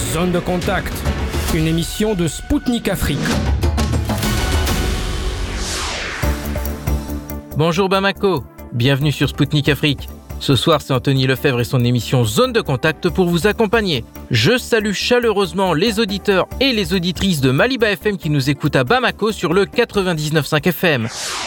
Zone de contact, une émission de Spoutnik Afrique. Bonjour Bamako, bienvenue sur Spoutnik Afrique. Ce soir, c'est Anthony Lefebvre et son émission Zone de contact pour vous accompagner. Je salue chaleureusement les auditeurs et les auditrices de Maliba FM qui nous écoutent à Bamako sur le 99.5 FM.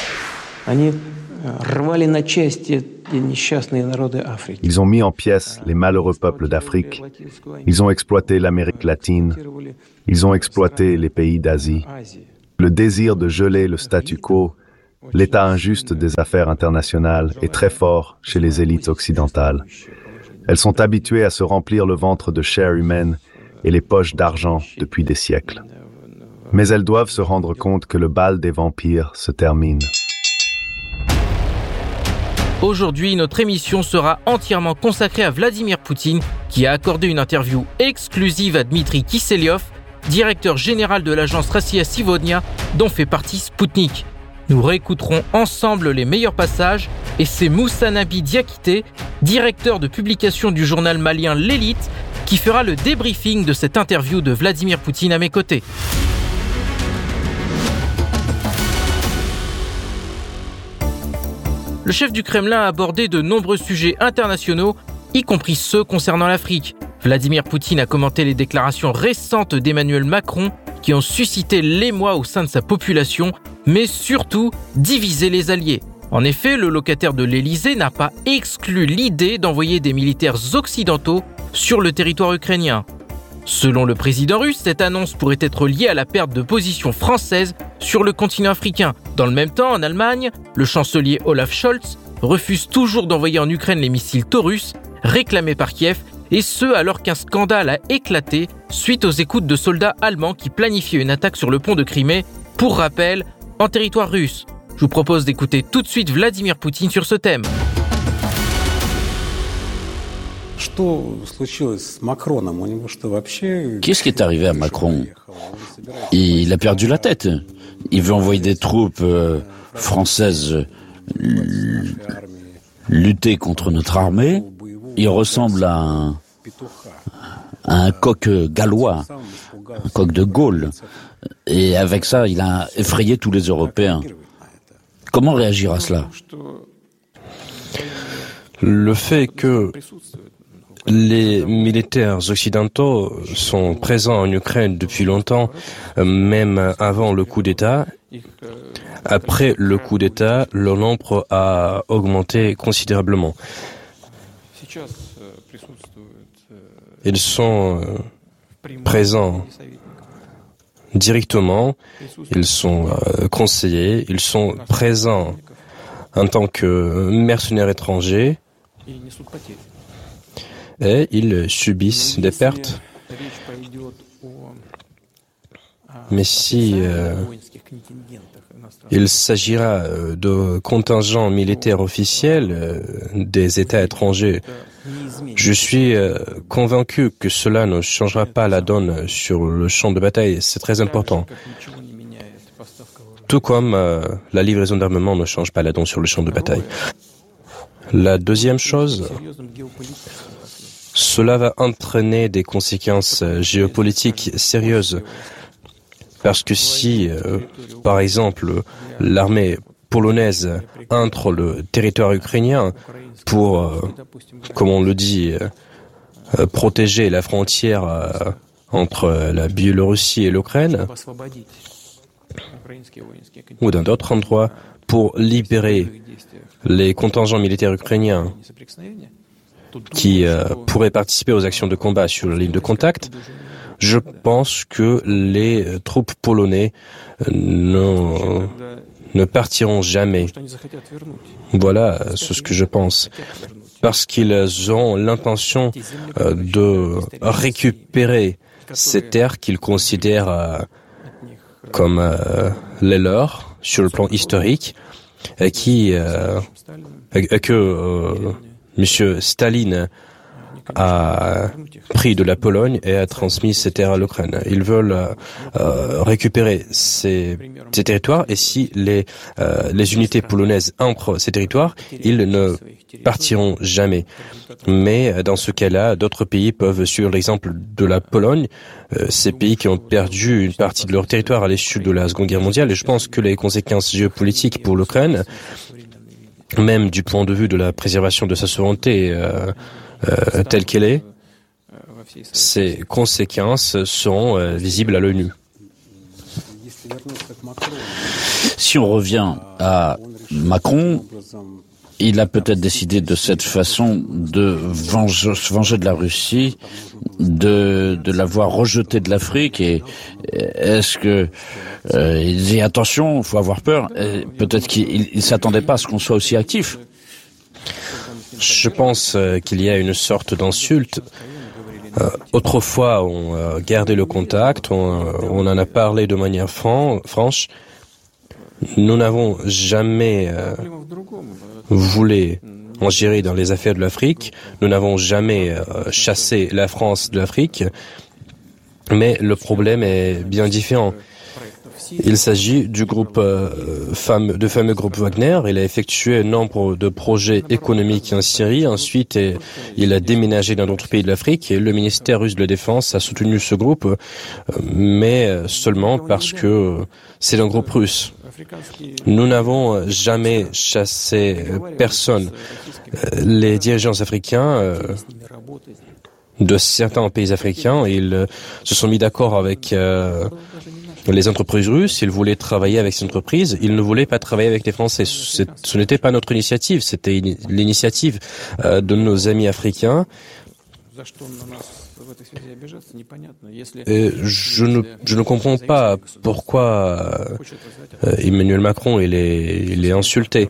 Ils ont mis en pièces les malheureux peuples d'Afrique. Ils ont exploité l'Amérique latine. Ils ont exploité les pays d'Asie. Le désir de geler le statu quo, l'état injuste des affaires internationales est très fort chez les élites occidentales. Elles sont habituées à se remplir le ventre de chair humaine et les poches d'argent depuis des siècles. Mais elles doivent se rendre compte que le bal des vampires se termine. Aujourd'hui, notre émission sera entièrement consacrée à Vladimir Poutine, qui a accordé une interview exclusive à Dmitri Kiselyov, directeur général de l'agence Rassia Sivodnia, dont fait partie Spoutnik. Nous réécouterons ensemble les meilleurs passages et c'est Moussa Nabi Diakité, directeur de publication du journal malien L'Élite, qui fera le débriefing de cette interview de Vladimir Poutine à mes côtés. Le chef du Kremlin a abordé de nombreux sujets internationaux, y compris ceux concernant l'Afrique. Vladimir Poutine a commenté les déclarations récentes d'Emmanuel Macron qui ont suscité l'émoi au sein de sa population, mais surtout divisé les alliés. En effet, le locataire de l'Élysée n'a pas exclu l'idée d'envoyer des militaires occidentaux sur le territoire ukrainien. Selon le président russe, cette annonce pourrait être liée à la perte de position française sur le continent africain. Dans le même temps, en Allemagne, le chancelier Olaf Scholz refuse toujours d'envoyer en Ukraine les missiles Taurus réclamés par Kiev, et ce alors qu'un scandale a éclaté suite aux écoutes de soldats allemands qui planifiaient une attaque sur le pont de Crimée, pour rappel, en territoire russe. Je vous propose d'écouter tout de suite Vladimir Poutine sur ce thème. Qu'est-ce qui est arrivé à Macron? Il a perdu la tête. Il veut envoyer des troupes françaises lutter contre notre armée. Il ressemble à un coq gallois, un coq de Gaulle. Et avec ça, il a effrayé tous les Européens. Comment réagir à cela? Le fait que les militaires occidentaux sont présents en Ukraine depuis longtemps, même avant le coup d'État. Après le coup d'État, leur nombre a augmenté considérablement. Ils sont présents directement, ils sont conseillers, ils sont présents en tant que mercenaires étrangers et ils subissent des pertes. Mais si il s'agira de contingents militaires officiels des États étrangers, je suis convaincu que cela ne changera pas la donne sur le champ de bataille. C'est très important. Tout comme la livraison d'armement ne change pas la donne sur le champ de bataille. La deuxième chose, cela va entraîner des conséquences géopolitiques sérieuses. Parce que si, par exemple, l'armée polonaise entre le territoire ukrainien pour, comme on le dit, protéger la frontière entre la Biélorussie et l'Ukraine, ou dans d'autres endroits, pour libérer les contingents militaires ukrainiens qui pourraient participer aux actions de combat sur la ligne de contact, je pense que les troupes polonaises ne partiront jamais. Voilà ce que je pense. Parce qu'ils ont l'intention de récupérer ces terres qu'ils considèrent comme les leurs sur le plan historique, et que M. Staline a pris de la Pologne et a transmis ces terres à l'Ukraine. Ils veulent récupérer ces territoires et si les unités polonaises entrent ces territoires, ils ne partiront jamais. Mais dans ce cas-là, d'autres pays peuvent suivre l'exemple de la Pologne, ces pays qui ont perdu une partie de leur territoire à l'issue de la Seconde Guerre mondiale. Et je pense que les conséquences géopolitiques pour l'Ukraine, même du point de vue de la préservation de sa souveraineté telle qu'elle est, ces conséquences seront visibles à l'œil nu. Si on revient à Macron, il a peut-être décidé de cette façon de se venger de la Russie, de l'avoir rejeté de l'Afrique. Et est-ce que il dit attention, il faut avoir peur. Peut-être qu'il s'attendait pas à ce qu'on soit aussi actif. Je pense qu'il y a une sorte d'insulte. Autrefois, on gardait le contact, on en a parlé de manière franche. Nous n'avons jamais voulu ingérer dans les affaires de l'Afrique. Nous n'avons jamais chassé la France de l'Afrique. Mais le problème est bien différent. Il s'agit du groupe fameux groupe Wagner. Il a effectué un nombre de projets économiques en Syrie. Ensuite, il a déménagé dans d'autres pays de l'Afrique et le ministère russe de la Défense a soutenu ce groupe, mais seulement parce que c'est un groupe russe. Nous n'avons jamais chassé personne. Les dirigeants africains de certains pays africains, ils se sont mis d'accord avec les entreprises russes. Ils voulaient travailler avec ces entreprises. Ils ne voulaient pas travailler avec les Français. Ce n'était pas notre initiative, c'était l'initiative de nos amis africains. Et je ne comprends pas pourquoi Emmanuel Macron il est insulté.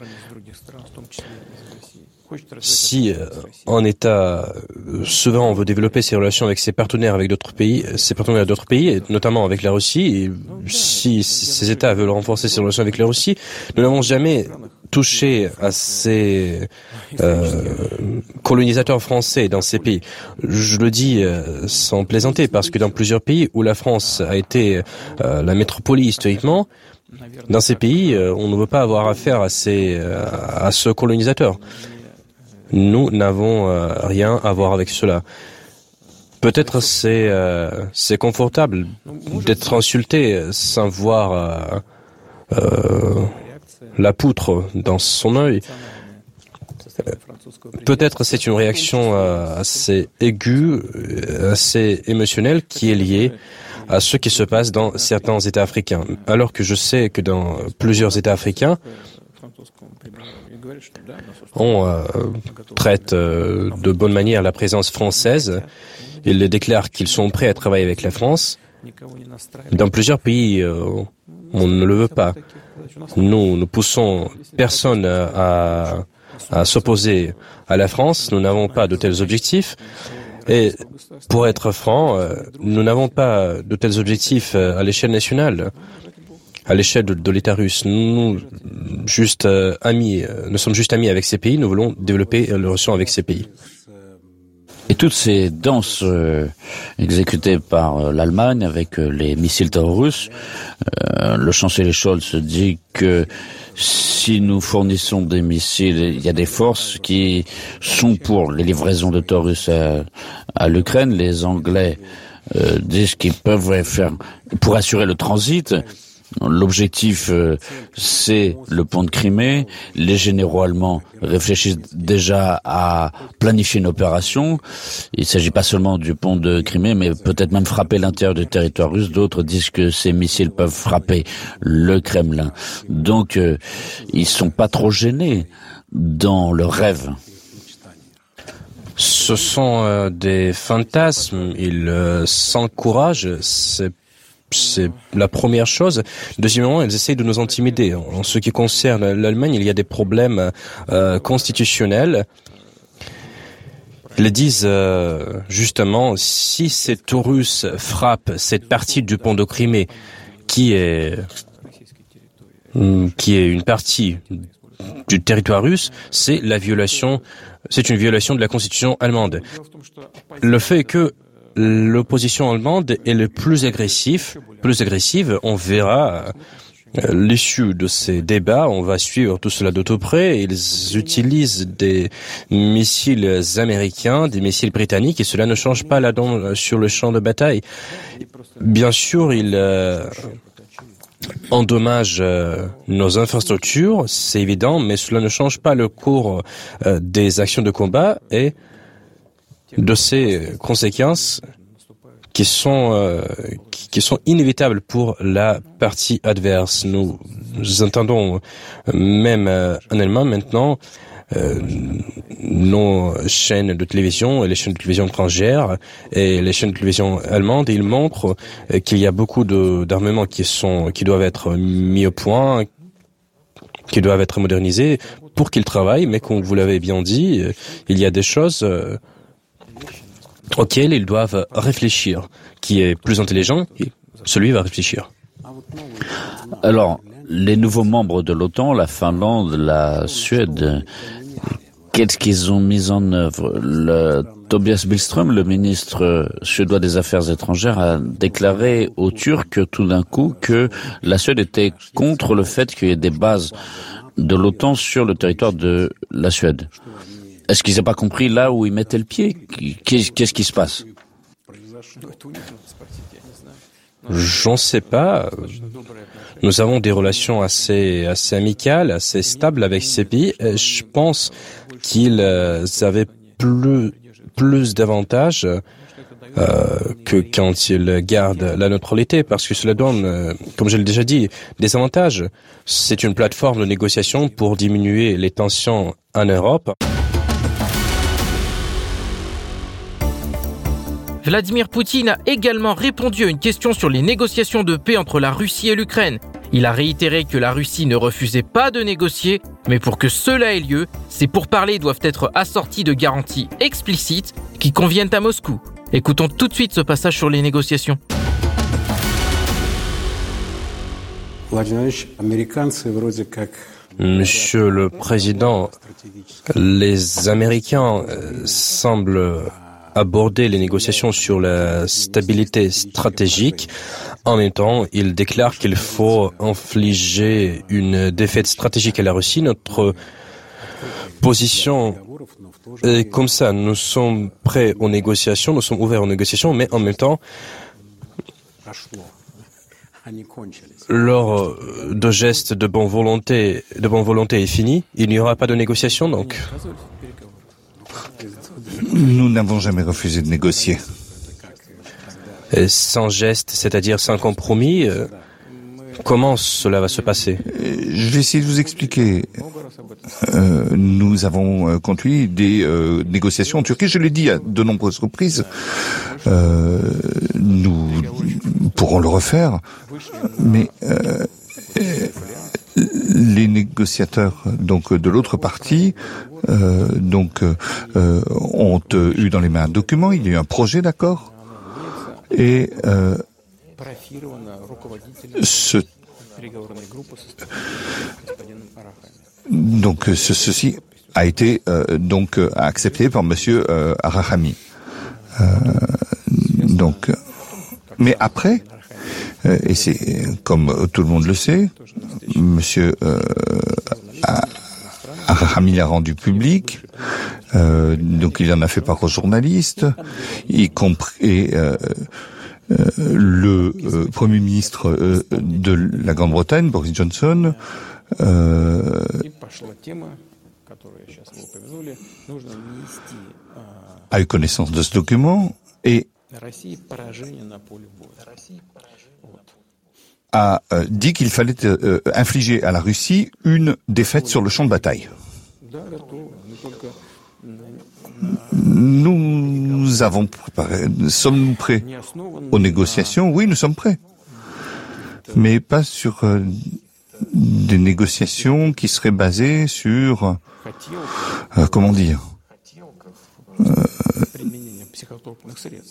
Si un État souverain veut développer ses relations avec ses partenaires d'autres pays, et notamment avec la Russie, et si ces États veulent renforcer ses relations avec la Russie, nous n'avons jamais touché à ces colonisateurs français dans ces pays. Je le dis sans plaisanter, parce que dans plusieurs pays où la France a été la métropole historiquement, dans ces pays, on ne veut pas avoir affaire à ce colonisateur. Nous n'avons rien à voir avec cela. Peut-être c'est confortable d'être insulté sans voir la poutre dans son œil. Peut-être c'est une réaction assez aiguë, assez émotionnelle qui est liée à ce qui se passe dans certains États africains. Alors que je sais que dans plusieurs États africains, on traite de bonne manière la présence française. Ils déclarent qu'ils sont prêts à travailler avec la France. Dans plusieurs pays, on ne le veut pas. Nous ne poussons personne à s'opposer à la France. Nous n'avons pas de tels objectifs. Et pour être franc, nous n'avons pas de tels objectifs à l'échelle nationale. À l'échelle de l'État russe, nous sommes juste amis avec ces pays, nous voulons développer les relations avec ces pays. Et toutes ces danses exécutées par l'Allemagne avec les missiles terroristes, le chancelier Scholz dit que si nous fournissons des missiles, il y a des forces qui sont pour les livraisons de terroristes à l'Ukraine. Les Anglais disent qu'ils peuvent faire pour assurer le transit. L'objectif, c'est le pont de Crimée. Les généraux allemands réfléchissent déjà à planifier une opération. Il ne s'agit pas seulement du pont de Crimée, mais peut-être même frapper l'intérieur du territoire russe. D'autres disent que ces missiles peuvent frapper le Kremlin. Donc, ils sont pas trop gênés dans leurs rêves. Ce sont des fantasmes. Ils s'encouragent. C'est la première chose. Deuxièmement, ils essayent de nous intimider. En ce qui concerne l'Allemagne, il y a des problèmes constitutionnels. Ils disent justement, si ces Russes frappent cette partie du pont de Crimée, qui est une partie du territoire russe, c'est une violation de la constitution allemande. Le fait que l'opposition allemande est le plus agressive, on verra l'issue de ces débats, on va suivre tout cela de tout près. Ils utilisent des missiles américains, des missiles britanniques, et cela ne change pas la donne sur le champ de bataille. Bien sûr, ils endommagent nos infrastructures, c'est évident, mais cela ne change pas le cours des actions de combat et de ces conséquences qui sont inévitables pour la partie adverse. Nous entendons même en Allemagne maintenant nos chaînes de télévision et les chaînes de télévision étrangères et les chaînes de télévision allemandes, ils montrent qu'il y a beaucoup d'armements qui doivent être mis au point, qui doivent être modernisés pour qu'ils travaillent, mais comme vous l'avez bien dit, il y a des choses auxquelles ils doivent réfléchir. Qui est plus intelligent, celui va réfléchir. Alors, les nouveaux membres de l'OTAN, la Finlande, la Suède, qu'est-ce qu'ils ont mis en œuvre? Tobias Billström, le ministre suédois des Affaires étrangères, a déclaré aux Turcs tout d'un coup que la Suède était contre le fait qu'il y ait des bases de l'OTAN sur le territoire de la Suède. Est-ce qu'ils n'ont pas compris là où ils mettaient le pied? Qu'est-ce qui se passe? J'en sais pas. Nous avons des relations assez amicales, assez stables avec ces pays. Je pense qu'ils avaient plus d'avantages que quand ils gardent la neutralité, parce que cela donne, comme je l'ai déjà dit, des avantages. C'est une plateforme de négociation pour diminuer les tensions en Europe. Vladimir Poutine a également répondu à une question sur les négociations de paix entre la Russie et l'Ukraine. Il a réitéré que la Russie ne refusait pas de négocier, mais pour que cela ait lieu, ces pourparlers doivent être assortis de garanties explicites qui conviennent à Moscou. Écoutons tout de suite ce passage sur les négociations. Monsieur le Président, les Américains semblent aborder les négociations sur la stabilité stratégique. En même temps, il déclare qu'il faut infliger une défaite stratégique à la Russie. Notre position est comme ça. Nous sommes prêts aux négociations, nous sommes ouverts aux négociations, mais en même temps, l'heure de gestes de bonne volonté est finie. Il n'y aura pas de négociation, donc. Nous n'avons jamais refusé de négocier. Et sans geste, c'est-à-dire sans compromis, comment cela va se passer? Je vais essayer de vous expliquer. Nous avons conduit des négociations en Turquie, je l'ai dit à de nombreuses reprises. Nous pourrons le refaire, mais les négociateurs donc de l'autre partie ont eu dans les mains un document, il y a eu un projet d'accord et ceci a été accepté par monsieur Arahami. Mais après, et c'est comme tout le monde le sait, monsieur Arahami l'a rendu public, donc il en a fait part aux journalistes, y compris le Premier ministre de la Grande-Bretagne, Boris Johnson, a eu connaissance de ce document et a dit qu'il fallait infliger à la Russie une défaite sur le champ de bataille. Nous avons préparé, sommes-nous prêts aux négociations? Oui, nous sommes prêts. Mais pas sur des négociations qui seraient basées sur, comment dire,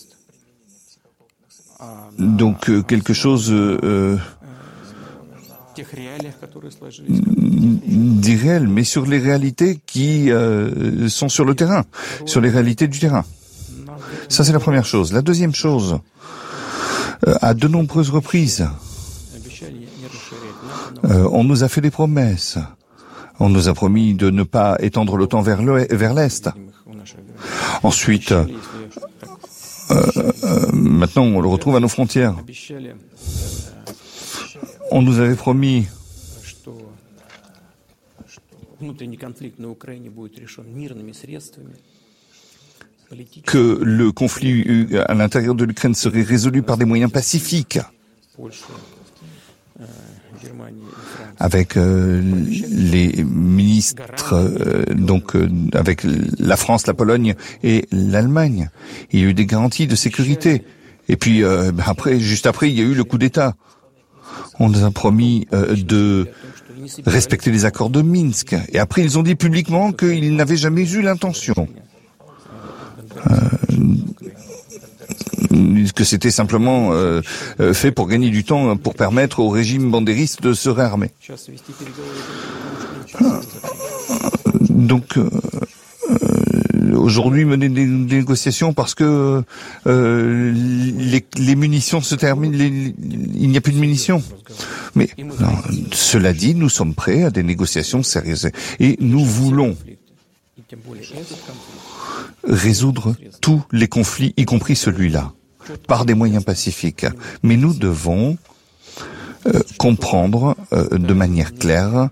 donc quelque chose d'irréel, mais sur les réalités qui sont sur le terrain, sur les réalités du terrain. Ça, c'est la première chose. La deuxième chose, à de nombreuses reprises, on nous a fait des promesses. On nous a promis de ne pas étendre l'OTAN vers l'Est. Ensuite, maintenant, on le retrouve à nos frontières. On nous avait promis que le conflit à l'intérieur de l'Ukraine serait résolu par des moyens pacifiques, avec les ministres, avec la France, la Pologne et l'Allemagne. Il y a eu des garanties de sécurité. Et puis juste après, il y a eu le coup d'État. On nous a promis de respecter les accords de Minsk. Et après, ils ont dit publiquement qu'ils n'avaient jamais eu l'intention. Que c'était simplement fait pour gagner du temps, pour permettre au régime bandériste de se réarmer. Donc, aujourd'hui, mener des négociations parce que les munitions se terminent, il n'y a plus de munitions. Mais non, cela dit, nous sommes prêts à des négociations sérieuses et nous voulons résoudre tous les conflits, y compris celui-là, par des moyens pacifiques. Mais nous devons comprendre de manière claire.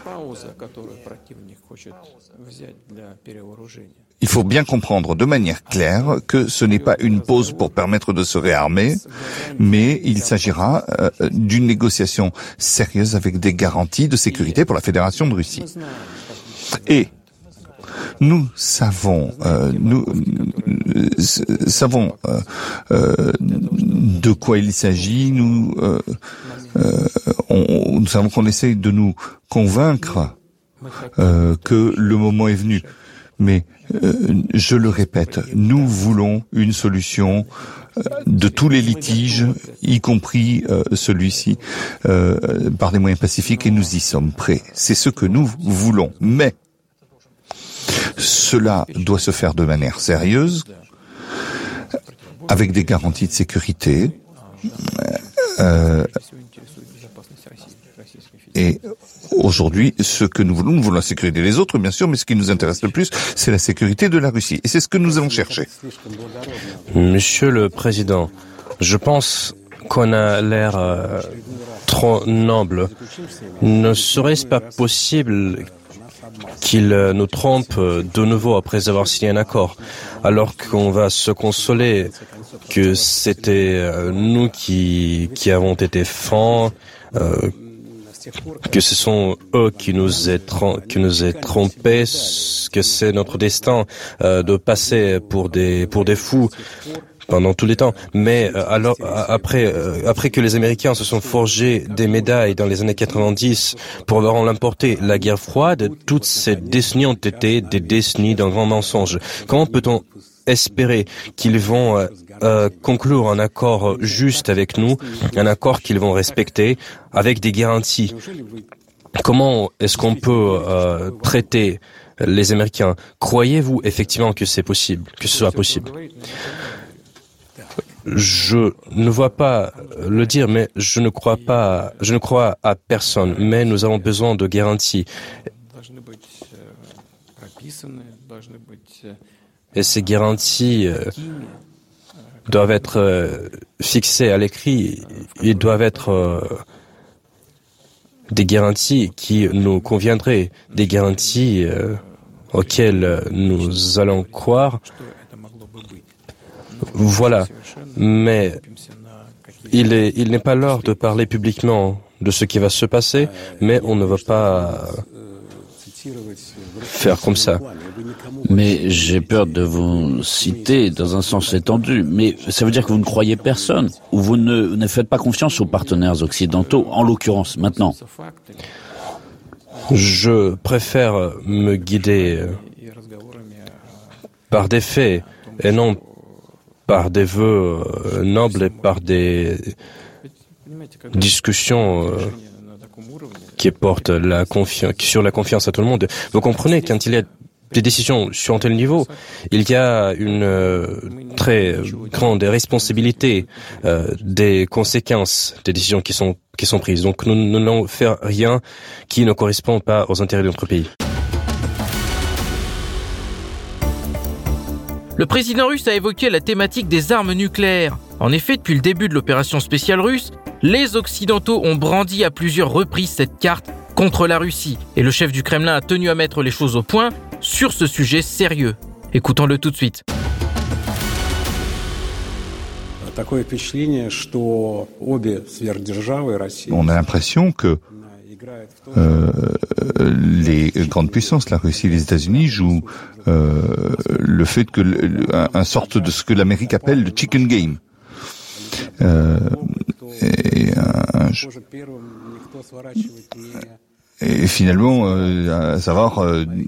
Il faut bien comprendre de manière claire que ce n'est pas une pause pour permettre de se réarmer, mais il s'agira d'une négociation sérieuse avec des garanties de sécurité pour la Fédération de Russie. Et nous savons, de quoi il s'agit. Nous savons qu'on essaye de nous convaincre que le moment est venu. Mais je le répète, nous voulons une solution de tous les litiges, y compris celui-ci, par des moyens pacifiques, et nous y sommes prêts. C'est ce que nous voulons. Mais cela doit se faire de manière sérieuse, avec des garanties de sécurité, et aujourd'hui, ce que nous voulons la sécurité des autres, bien sûr, mais ce qui nous intéresse le plus, c'est la sécurité de la Russie. Et c'est ce que nous allons chercher. Monsieur le Président, je pense qu'on a l'air trop noble. Ne serait-ce pas possible qu'il nous trompe de nouveau après avoir signé un accord, alors qu'on va se consoler que c'était nous qui avons été francs, que ce sont eux qui nous aient trompés, que c'est notre destin de passer pour des fous pendant tous les temps. Mais alors après que les Américains se sont forgés des médailles dans les années 90 pour leur en l'emporter, la guerre froide, toutes ces décennies ont été des décennies d'un grand mensonge. Comment peut-on espérer qu'ils vont conclure un accord juste avec nous, un accord qu'ils vont respecter avec des garanties? Comment est-ce qu'on peut traiter les Américains? Croyez-vous effectivement que c'est possible, que ce soit possible? Je ne vois pas le dire, mais je ne crois à personne, mais nous avons besoin de garanties. Et ces garanties doivent être fixées à l'écrit. Ils doivent être des garanties qui nous conviendraient, des garanties auxquelles nous allons croire. Voilà. Mais il n'est pas l'heure de parler publiquement de ce qui va se passer, mais on ne va pas faire comme ça. Mais j'ai peur de vous citer dans un sens étendu, mais ça veut dire que vous ne croyez personne, ou vous ne faites pas confiance aux partenaires occidentaux, en l'occurrence, maintenant. Je préfère me guider par des faits et non par des vœux nobles et par des discussions qui porte sur la confiance à tout le monde. Vous comprenez, quand il y a des décisions sur un tel niveau, il y a une très grande responsabilité des conséquences des décisions qui sont prises. Donc nous n'allons faire rien qui ne correspond pas aux intérêts de notre pays. Le président russe a évoqué la thématique des armes nucléaires. En effet, depuis le début de l'opération spéciale russe, les Occidentaux ont brandi à plusieurs reprises cette carte contre la Russie. Et le chef du Kremlin a tenu à mettre les choses au point sur ce sujet sérieux. Écoutons-le tout de suite. On a l'impression que les grandes puissances, la Russie et les États-Unis, jouent le fait que un sorte de ce que l'Amérique appelle le chicken game. Et finalement, à savoir,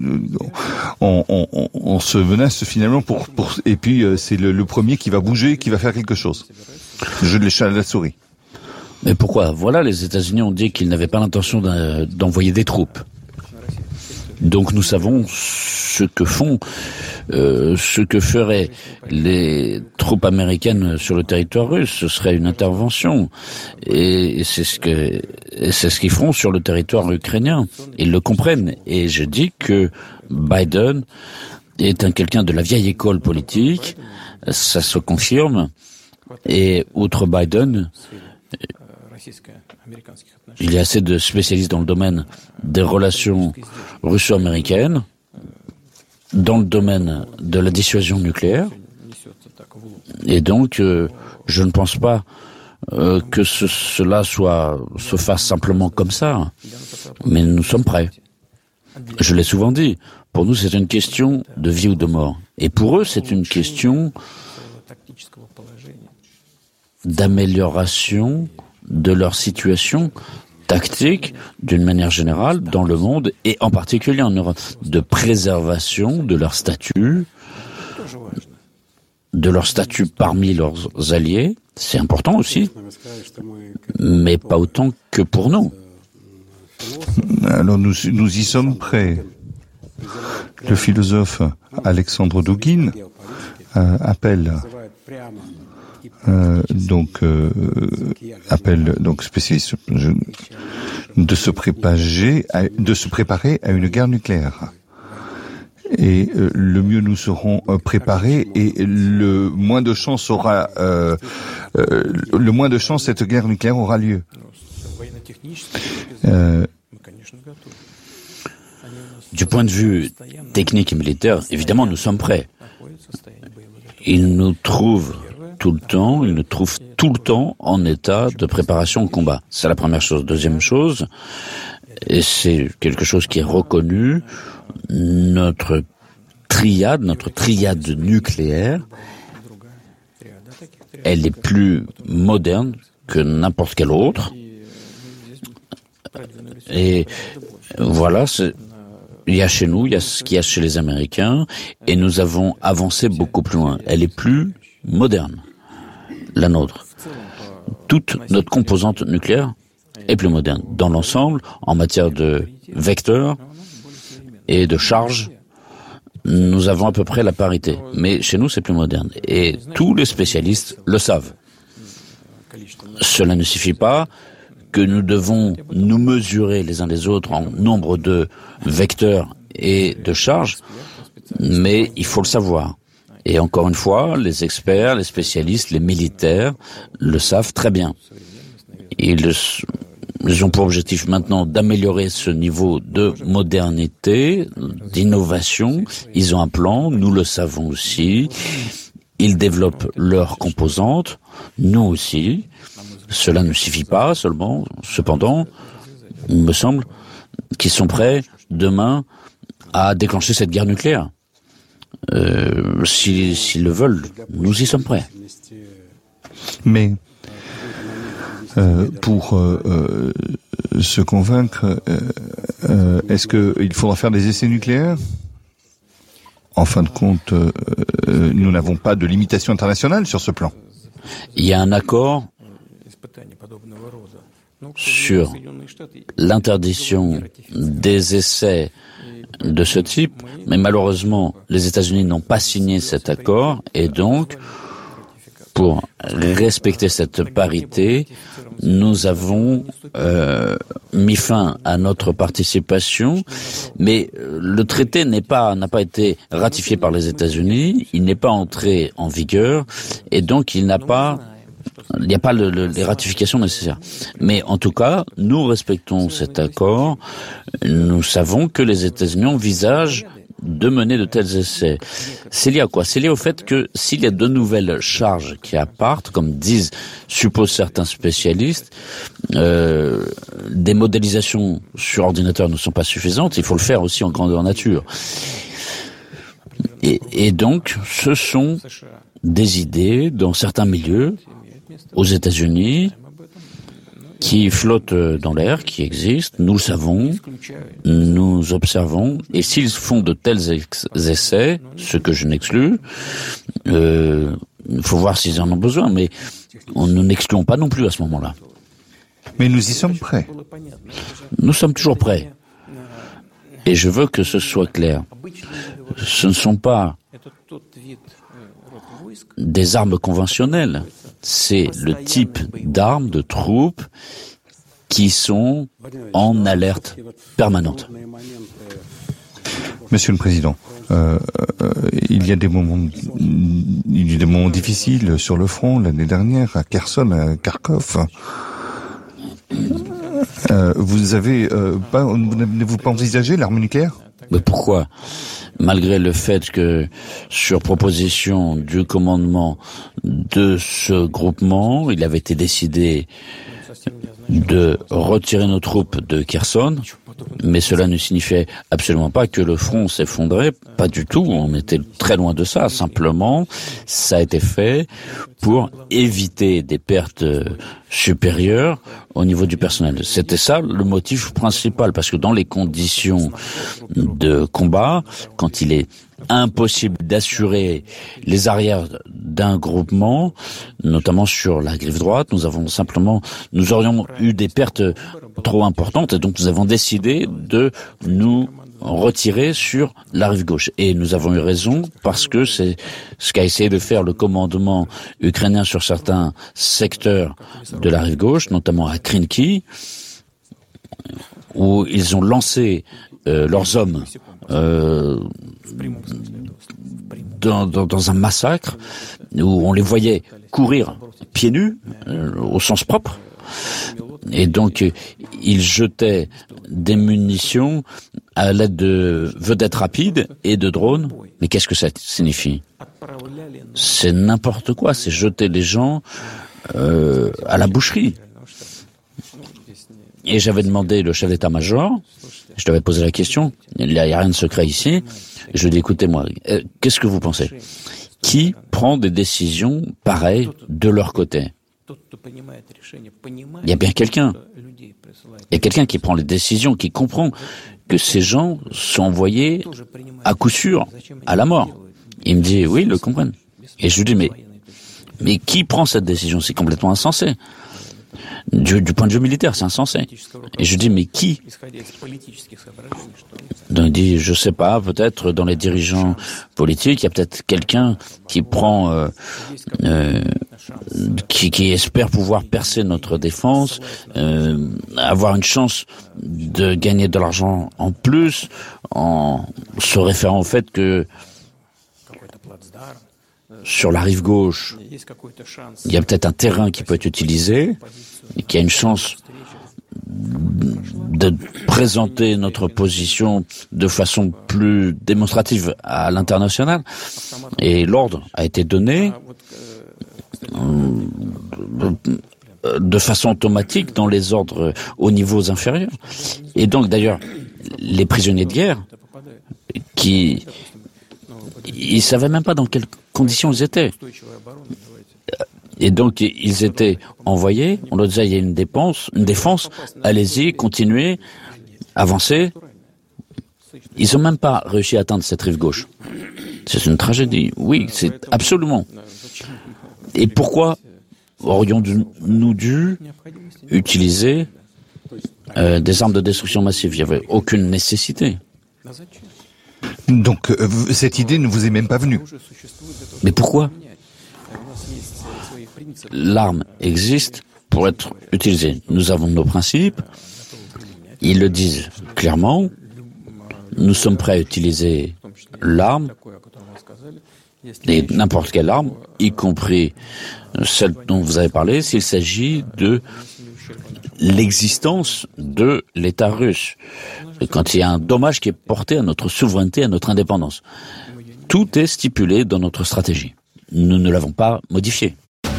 on se menace finalement et puis c'est le premier qui va bouger, qui va faire quelque chose. Le jeu de l'échelle à la souris. Mais pourquoi ? Voilà, les États-Unis ont dit qu'ils n'avaient pas l'intention d'envoyer des troupes. Donc nous savons ce que feraient les troupes américaines sur le territoire russe. Ce serait une intervention. Et c'est ce qu'ils feront sur le territoire ukrainien. Ils le comprennent. Et je dis que Biden est quelqu'un de la vieille école politique. Ça se confirme. Et outre Biden, il y a assez de spécialistes dans le domaine des relations russo-américaines, dans le domaine de la dissuasion nucléaire. Et donc, je ne pense pas que cela se fasse simplement comme ça. Mais nous sommes prêts. Je l'ai souvent dit. Pour nous, c'est une question de vie ou de mort. Et pour eux, c'est une question d'amélioration de leur situation tactique d'une manière générale dans le monde et en particulier en Europe, de préservation de leur statut parmi leurs alliés, c'est important aussi, mais pas autant que pour nous. Alors nous y sommes prêts. Le philosophe Alexandre Douguin appelle spécialiste de se préparer à une guerre nucléaire. Et le mieux nous serons préparés et le moins de chance cette guerre nucléaire aura lieu. Du point de vue technique et militaire, évidemment, nous sommes prêts. Ils nous trouvent tout le temps en état de préparation au combat. C'est la première chose. Deuxième chose, et c'est quelque chose qui est reconnu, notre triade nucléaire, elle est plus moderne que n'importe quelle autre. Et voilà, il y a chez nous, il y a ce qu'il y a chez les Américains, et nous avons avancé beaucoup plus loin. Elle est plus moderne, la nôtre. Toute notre composante nucléaire est plus moderne. Dans l'ensemble, en matière de vecteurs et de charges, nous avons à peu près la parité. Mais chez nous, c'est plus moderne. Et tous les spécialistes le savent. Cela ne suffit pas que nous devons nous mesurer les uns les autres en nombre de vecteurs et de charges, mais il faut le savoir. Et encore une fois, les experts, les spécialistes, les militaires le savent très bien. Ils ont pour objectif maintenant d'améliorer ce niveau de modernité, d'innovation. Ils ont un plan, nous le savons aussi. Ils développent leurs composantes, nous aussi. Cela ne suffit pas cependant, il me semble qu'ils sont prêts demain à déclencher cette guerre nucléaire. S'ils le veulent, nous y sommes prêts. Mais pour se convaincre, est-ce qu'il faudra faire des essais nucléaires ? En fin de compte, nous n'avons pas de limitation internationale sur ce plan. Il y a un accord sur l'interdiction des essais de ce type, mais malheureusement, les États-Unis n'ont pas signé cet accord et donc, pour respecter cette parité, nous avons mis fin à notre participation, mais le traité n'a pas été ratifié par les États-Unis, il n'est pas entré en vigueur et donc il n'y a pas les ratifications nécessaires. Mais en tout cas, nous respectons cet accord. Nous savons que les États-Unis envisagent de mener de tels essais. C'est lié à quoi? C'est lié au fait que s'il y a de nouvelles charges qui appartent, comme supposent certains spécialistes, des modélisations sur ordinateur ne sont pas suffisantes, il faut le faire aussi en grandeur nature. Et donc, ce sont des idées dans certains milieux, aux États-Unis, qui flottent dans l'air, qui existent, nous le savons, nous observons, et s'ils font de tels essais, ce que je n'exclus, il faut voir s'ils en ont besoin, mais nous n'excluons pas non plus à ce moment-là. Mais nous y sommes prêts. Nous sommes toujours prêts. Et je veux que ce soit clair. Ce ne sont pas des armes conventionnelles. C'est le type d'armes, de troupes qui sont en alerte permanente. Monsieur le Président, il y a des moments difficiles sur le front l'année dernière à Kherson, à Kharkov. N'avez-vous pas envisagé l'arme nucléaire? Mais pourquoi? Malgré le fait que, sur proposition du commandement de ce groupement, il avait été décidé de retirer nos troupes de Kherson, mais cela ne signifiait absolument pas que le front s'effondrait, pas du tout, on était très loin de ça, simplement ça a été fait pour éviter des pertes supérieures au niveau du personnel. C'était ça le motif principal, parce que dans les conditions de combat, quand il est impossible d'assurer les arrières d'un groupement, notamment sur la griffe droite, nous aurions eu des pertes trop importantes et donc nous avons décidé de nous retirer sur la rive gauche. Et nous avons eu raison parce que c'est ce qu'a essayé de faire le commandement ukrainien sur certains secteurs de la rive gauche, notamment à Krinky, où ils ont lancé leurs hommes dans un massacre où on les voyait courir pieds nus, au sens propre, et donc ils jetaient des munitions à l'aide de vedettes rapides et de drones. Mais qu'est-ce que ça signifie? C'est n'importe quoi, c'est jeter les gens à la boucherie. Et j'avais demandé le chef d'état-major, je lui avais posé la question, il n'y a rien de secret ici, et je lui ai dit, écoutez moi, qu'est-ce que vous pensez? Qui prend des décisions pareilles de leur côté? Il y a bien quelqu'un. Il y a quelqu'un qui prend les décisions, qui comprend que ces gens sont envoyés à coup sûr à la mort. Il me dit, oui, ils le comprennent. Et je lui dis, mais qui prend cette décision? C'est complètement insensé. Du point de vue militaire, c'est insensé. Et je dis, mais qui? Donc il dit, je sais pas, peut-être dans les dirigeants politiques, il y a peut-être quelqu'un qui prend, qui espère pouvoir percer notre défense, avoir une chance de gagner de l'argent en plus, en se référant au fait que sur la rive gauche, il y a peut-être un terrain qui peut être utilisé, et qui a une chance de présenter notre position de façon plus démonstrative à l'international. Et l'ordre a été donné de façon automatique dans les ordres aux niveaux inférieurs. Et donc, d'ailleurs, les prisonniers de guerre, ils savaient même pas dans quelles conditions ils étaient. Et donc, ils étaient envoyés, on leur disait, il y a une défense, allez-y, continuez, avancez. Ils n'ont même pas réussi à atteindre cette rive gauche. C'est une tragédie. Oui, c'est absolument. Et pourquoi aurions-nous dû utiliser des armes de destruction massive? Il n'y avait aucune nécessité. Donc, cette idée ne vous est même pas venue. Mais pourquoi? L'arme existe pour être utilisée. Nous avons nos principes. Ils le disent clairement. Nous sommes prêts à utiliser l'arme, et n'importe quelle arme, y compris celle dont vous avez parlé, s'il s'agit de l'existence de l'État russe, quand il y a un dommage qui est porté à notre souveraineté, à notre indépendance. Tout est stipulé dans notre stratégie. Nous ne l'avons pas modifié.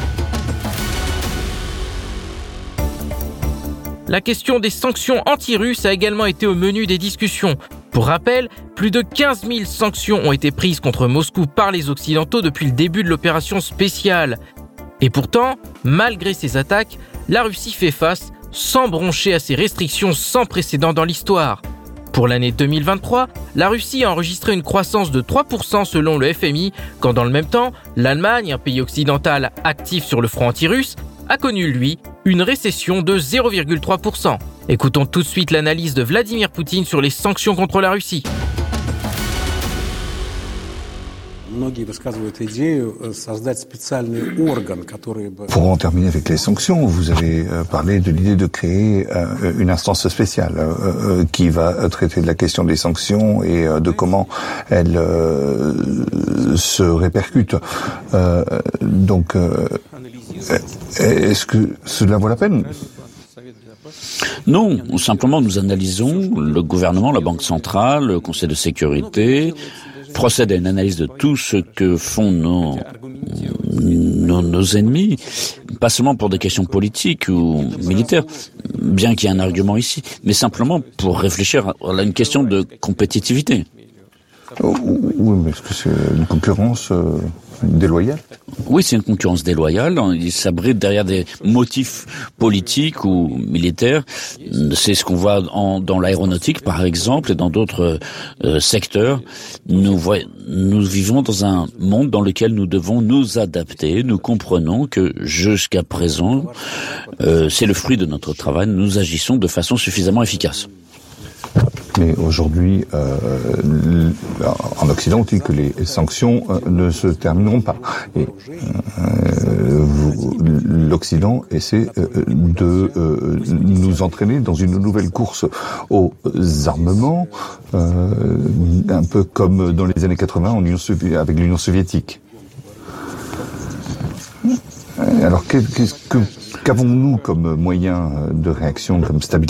La question des sanctions anti-russes a également été au menu des discussions. Pour rappel, plus de 15 000 sanctions ont été prises contre Moscou par les Occidentaux depuis le début de l'opération spéciale. Et pourtant, malgré ces attaques, la Russie fait face sans broncher à ces restrictions sans précédent dans l'histoire. Pour l'année 2023, la Russie a enregistré une croissance de 3% selon le FMI, quand dans le même temps, l'Allemagne, un pays occidental actif sur le front anti-russe, a connu, lui, une récession de 0,3%. Écoutons tout de suite l'analyse de Vladimir Poutine sur les sanctions contre la Russie. Pour en terminer avec les sanctions, vous avez parlé de l'idée de créer une instance spéciale qui va traiter de la question des sanctions et de comment elles se répercutent. Donc, est-ce que cela vaut la peine ? Non, simplement nous analysons, le gouvernement, la Banque centrale, le Conseil de sécurité, procède à une analyse de tout ce que font nos ennemis, pas seulement pour des questions politiques ou militaires, bien qu'il y ait un argument ici, mais simplement pour réfléchir à une question de compétitivité. Oui, mais est-ce que c'est une concurrence déloyale ? Oui, c'est une concurrence déloyale. Il s'abrite derrière des motifs politiques ou militaires. C'est ce qu'on voit dans l'aéronautique, par exemple, et dans d'autres secteurs. Nous vivons dans un monde dans lequel nous devons nous adapter. Nous comprenons que jusqu'à présent, c'est le fruit de notre travail. Nous agissons de façon suffisamment efficace. Mais aujourd'hui, en Occident, on dit que les sanctions ne se termineront pas. Et l'Occident essaie de nous entraîner dans une nouvelle course aux armements, un peu comme dans les années 80 avec l'Union soviétique. Alors, qu'avons-nous comme moyen de réaction, comme stabilité ?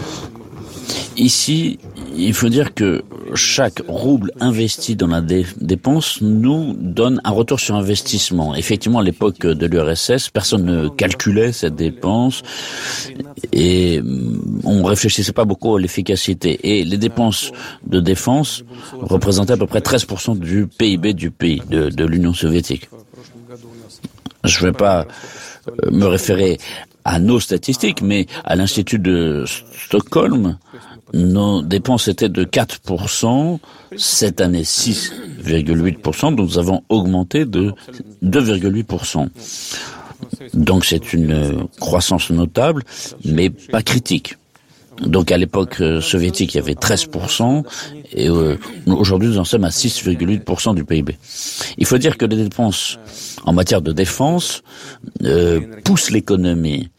Ici, il faut dire que chaque rouble investi dans la dépense nous donne un retour sur investissement. Effectivement, à l'époque de l'URSS, personne ne calculait cette dépense et on réfléchissait pas beaucoup à l'efficacité. Et les dépenses de défense représentaient à peu près 13% du PIB du pays, de l'Union soviétique. Je ne vais pas me référer à nos statistiques, mais à l'Institut de Stockholm, nos dépenses étaient de 4%, cette année 6,8%, donc nous avons augmenté de 2,8%. Donc c'est une croissance notable, mais pas critique. Donc à l'époque soviétique, il y avait 13%, et aujourd'hui nous en sommes à 6,8% du PIB. Il faut dire que les dépenses en matière de défense poussent l'économie.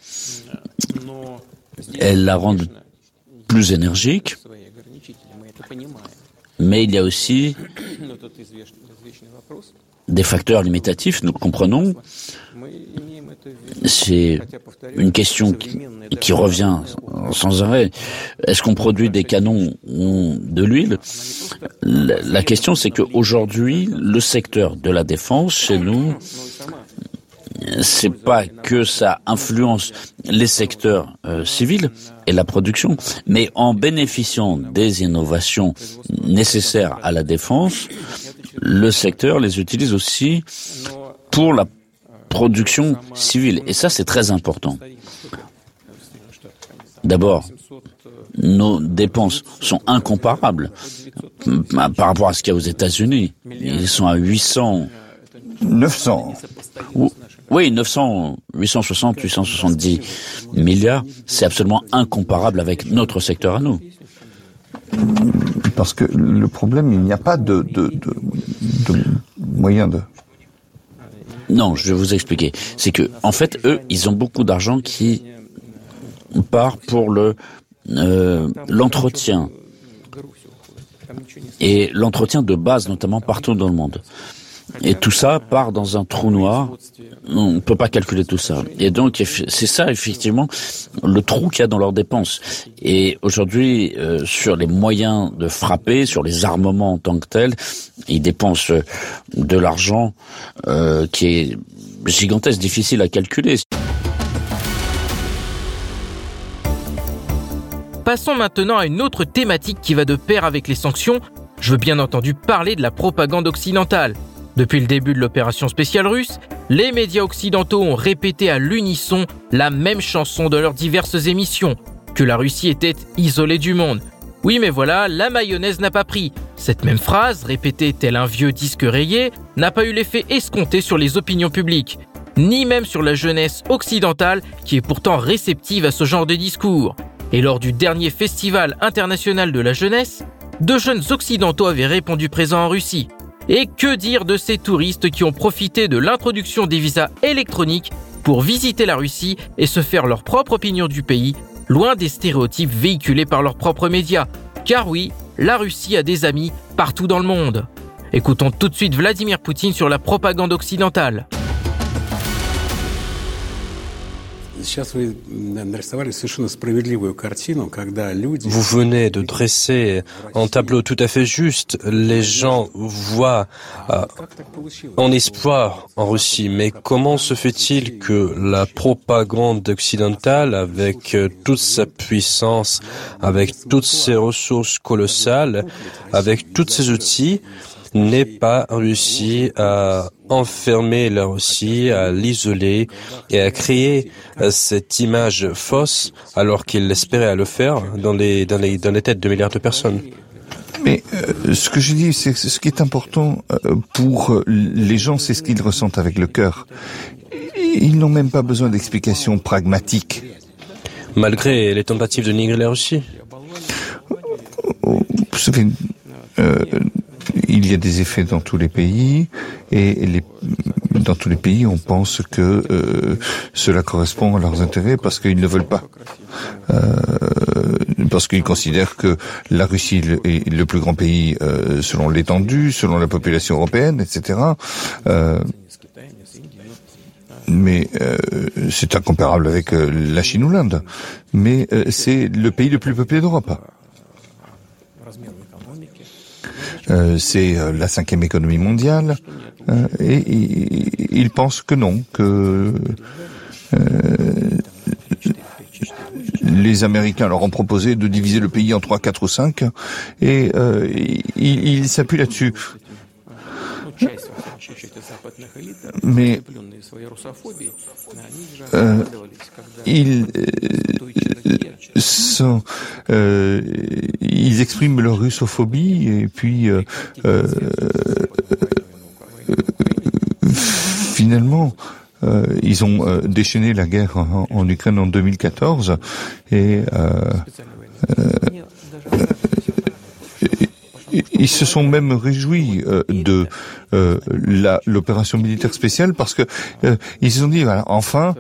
Elles la rendent plus énergique, mais il y a aussi des facteurs limitatifs, nous le comprenons. C'est une question qui revient sans arrêt. Est-ce qu'on produit des canons ou de l'huile ? La question, c'est qu'aujourd'hui, le secteur de la défense, chez nous, c'est pas que ça influence les secteurs civils et la production, mais en bénéficiant des innovations nécessaires à la défense, le secteur les utilise aussi pour la production civile. Et ça, c'est très important. D'abord, nos dépenses sont incomparables par rapport à ce qu'il y a aux États-Unis. Ils sont à 900. Oui, 900 870 milliards, c'est absolument incomparable avec notre secteur à nous. Parce que le problème, il n'y a pas de moyen de... Non, je vais vous expliquer. C'est que, en fait, eux, ils ont beaucoup d'argent qui part pour l'entretien. Et l'entretien de base, notamment partout dans le monde. Et tout ça part dans un trou noir. On ne peut pas calculer tout ça. Et donc, c'est ça, effectivement, le trou qu'il y a dans leurs dépenses. Et aujourd'hui, sur les moyens de frapper, sur les armements en tant que tels, ils dépensent de l'argent qui est gigantesque, difficile à calculer. Passons maintenant à une autre thématique qui va de pair avec les sanctions. Je veux bien entendu parler de la propagande occidentale. Depuis le début de l'opération spéciale russe, les médias occidentaux ont répété à l'unisson la même chanson de leurs diverses émissions, que la Russie était isolée du monde. Oui, mais voilà, la mayonnaise n'a pas pris. Cette même phrase, répétée tel un vieux disque rayé, n'a pas eu l'effet escompté sur les opinions publiques, ni même sur la jeunesse occidentale qui est pourtant réceptive à ce genre de discours. Et lors du dernier festival international de la jeunesse, 2 jeunes occidentaux avaient répondu présents en Russie. Et que dire de ces touristes qui ont profité de l'introduction des visas électroniques pour visiter la Russie et se faire leur propre opinion du pays, loin des stéréotypes véhiculés par leurs propres médias. Car oui, la Russie a des amis partout dans le monde. Écoutons tout de suite Vladimir Poutine sur la propagande occidentale. Vous venez de dresser un tableau tout à fait juste. Les gens voient un espoir en Russie. Mais comment se fait-il que la propagande occidentale, avec toute sa puissance, avec toutes ses ressources colossales, avec tous ses outils, n'ait pas réussi à enfermer la Russie, à l'isoler et à créer cette image fausse alors qu'il espérait à le faire dans les têtes de milliards de personnes? Mais ce que je dis, c'est ce qui est important pour les gens, c'est ce qu'ils ressentent avec le cœur. Ils n'ont même pas besoin d'explications pragmatiques. Malgré les tentatives de nigrer la Russie? Vous savez, il y a des effets dans tous les pays et dans tous les pays, on pense que cela correspond à leurs intérêts parce qu'ils ne veulent pas. Parce qu'ils considèrent que la Russie est le plus grand pays selon l'étendue, selon la population européenne, etc. Mais c'est incomparable avec la Chine ou l'Inde. Mais c'est le pays le plus peuplé d'Europe. C'est la 5e économie mondiale, et ils pensent que non, que les Américains leur ont proposé de diviser le pays en 3, 4 ou 5, et ils s'appuient là-dessus. Mais ils expriment leur russophobie et puis finalement ils ont déchaîné la guerre en Ukraine en 2014 et ils se sont même réjouis de l'opération militaire spéciale parce que ils se sont dit voilà, enfin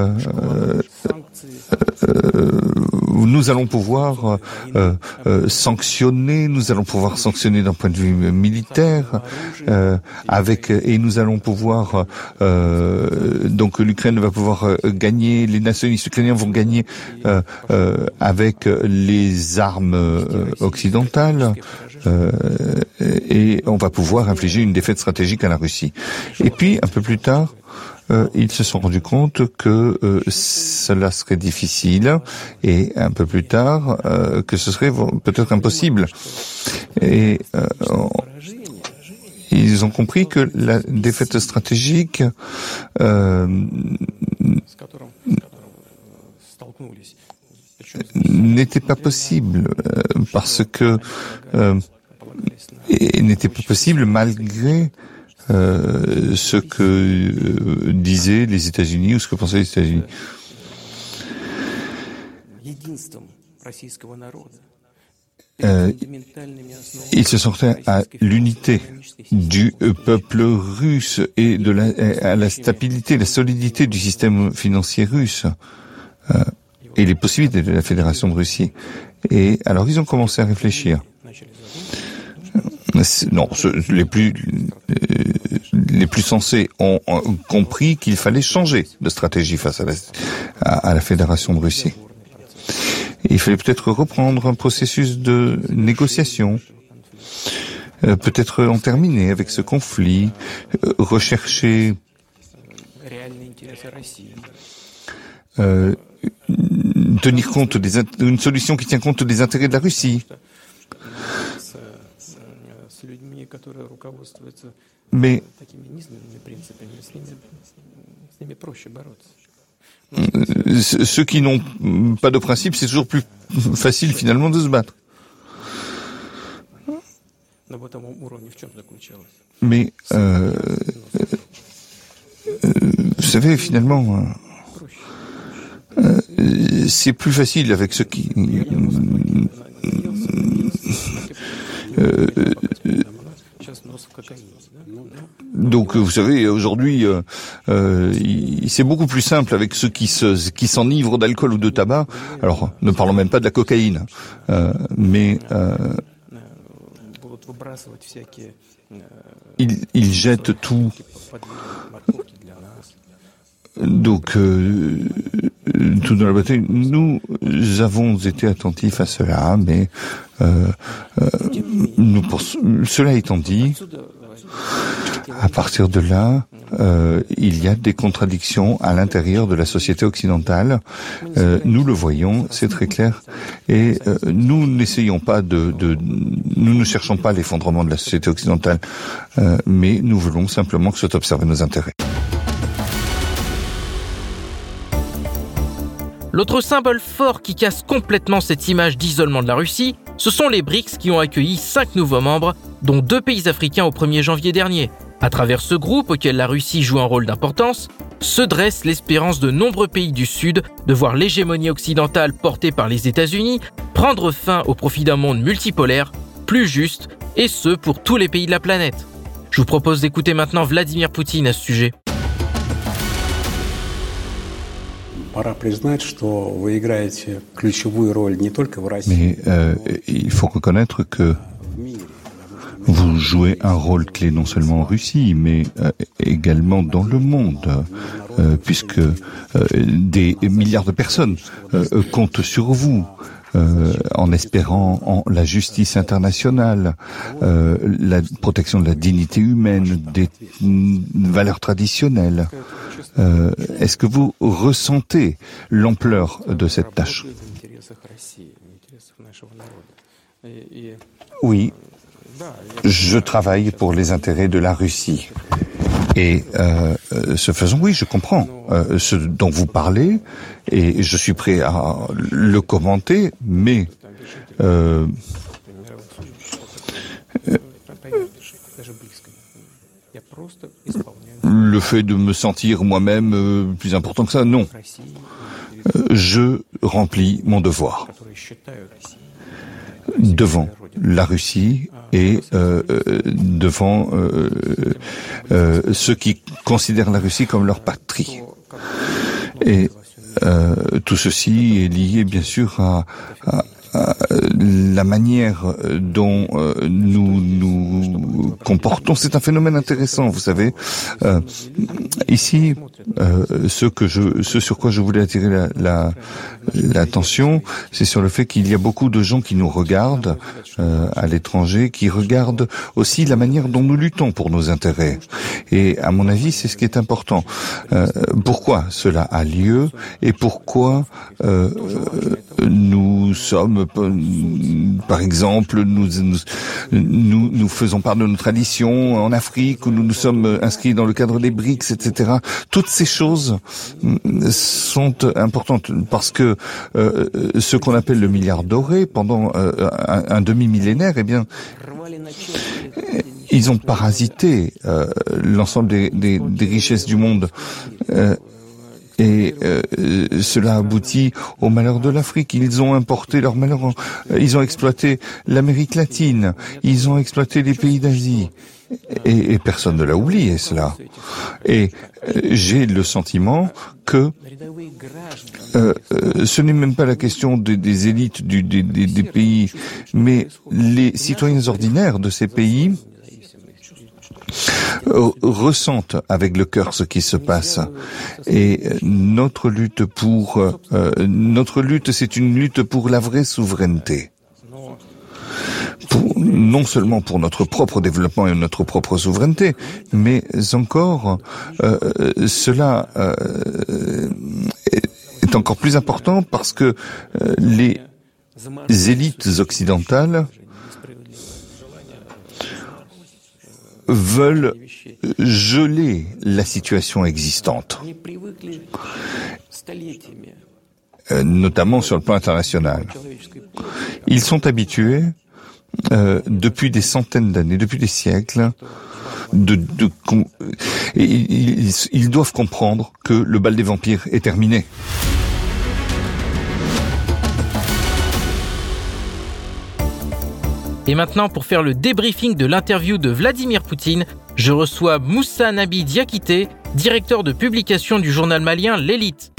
nous allons pouvoir sanctionner, d'un point de vue militaire et nous allons pouvoir donc l'Ukraine va pouvoir gagner, les nationalistes ukrainiens vont gagner avec les armes occidentales. Et on va pouvoir infliger une défaite stratégique à la Russie. Et puis, un peu plus tard, ils se sont rendus compte que cela serait difficile, et un peu plus tard, que ce serait peut-être impossible. Et ils ont compris que la défaite stratégique n'était pas possible parce que et n'était pas possible malgré ce que disaient les États-Unis ou ce que pensaient les États-Unis. Il se sortait à l'unité du peuple russe et à la stabilité, la solidité du système financier russe et les possibilités de la Fédération de Russie. Et alors ils ont commencé à réfléchir. Non, les plus sensés ont compris qu'il fallait changer de stratégie face à la Fédération de Russie. Il fallait peut-être reprendre un processus de négociation, peut-être en terminer avec ce conflit, rechercher tenir compte une solution qui tient compte des intérêts de la Russie. Mais ceux qui n'ont pas de principe, c'est toujours plus facile finalement de se battre. Mais vous savez, finalement, c'est plus facile avec ceux qui donc, vous savez, aujourd'hui, c'est beaucoup plus simple avec ceux qui s'enivrent d'alcool ou de tabac. Alors, ne parlons même pas de la cocaïne, mais ils jettent tout. Donc, tout dans la bataille. Nous avons été attentifs à cela, mais cela étant dit, à partir de là, il y a des contradictions à l'intérieur de la société occidentale. Nous le voyons, c'est très clair. Et nous n'essayons pas nous ne cherchons pas l'effondrement de la société occidentale, mais nous voulons simplement que soient observés nos intérêts. L'autre symbole fort qui casse complètement cette image d'isolement de la Russie, ce sont les BRICS qui ont accueilli 5 nouveaux membres, dont 2 pays africains au 1er janvier dernier. À travers ce groupe, auquel la Russie joue un rôle d'importance, se dresse l'espérance de nombreux pays du Sud de voir l'hégémonie occidentale portée par les États-Unis prendre fin au profit d'un monde multipolaire, plus juste, et ce pour tous les pays de la planète. Je vous propose d'écouter maintenant Vladimir Poutine à ce sujet. Mais il faut reconnaître que vous jouez un rôle clé non seulement en Russie, mais également dans le monde, puisque des milliards de personnes comptent sur vous. En espérant en la justice internationale, la protection de la dignité humaine, des valeurs traditionnelles. Est-ce que vous ressentez l'ampleur de cette tâche? Oui, je travaille pour les intérêts de la Russie. Et ce faisant, oui, je comprends ce dont vous parlez, et je suis prêt à le commenter, mais le fait de me sentir moi-même plus important que ça, non. Je remplis mon devoir devant la Russie et devant ceux qui considèrent la Russie comme leur patrie. Et tout ceci est lié bien sûr à la manière dont nous nous comportons. C'est un phénomène intéressant, vous savez. Ici, ce sur quoi je voulais attirer l'attention, c'est sur le fait qu'il y a beaucoup de gens qui nous regardent à l'étranger, qui regardent aussi la manière dont nous luttons pour nos intérêts. Et à mon avis, c'est ce qui est important. Pourquoi cela a lieu et pourquoi nous sommes, par exemple, nous faisons part de nos traditions en Afrique, où nous nous sommes inscrits dans le cadre des BRICS, etc. Toutes ces choses sont importantes parce que ce qu'on appelle le milliard doré pendant un demi-millénaire, eh bien, ils ont parasité l'ensemble des richesses du monde. Et cela aboutit au malheur de l'Afrique. Ils ont importé leur malheur. Ils ont exploité l'Amérique latine. Ils ont exploité les pays d'Asie. Et personne ne l'a oublié, cela. Et j'ai le sentiment que ce n'est même pas la question des élites des pays, mais les citoyens ordinaires de ces pays ressentent avec le cœur ce qui se passe. Et notre lutte, c'est une lutte pour la vraie souveraineté. Non seulement pour notre propre développement et notre propre souveraineté, mais encore cela est encore plus important parce que les élites occidentales veulent geler la situation existante, notamment sur le plan international. Ils sont habitués depuis des centaines d'années, depuis des siècles, ils doivent comprendre que le bal des vampires est terminé. Et maintenant, pour faire le débriefing de l'interview de Vladimir Poutine, je reçois Moussa Nabi Diakité, directeur de publication du journal malien L'Élite.